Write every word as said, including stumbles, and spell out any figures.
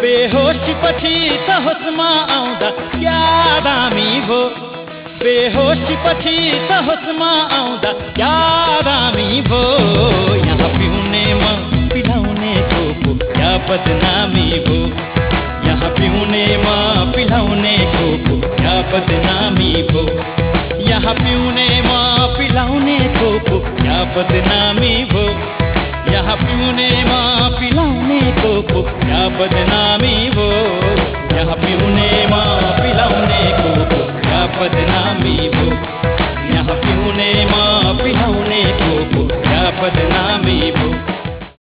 बेहोसी पछि त होसमा आउँदा क्या दामी भो बेहोसी पछि त होसमा आउँदा क्या दामी भो यहाँ पिउनेमा पिलाउनेको पो क्या बदनामी भो यहाँ पिउनेमा पिलाउनेको पो क्या बदनामी भो यहाँ पिउनेमा पिलाउनेको पो क्या बदनामी भो यहाँ पिउनेमा पिलाउनेको पो क्या बदनामी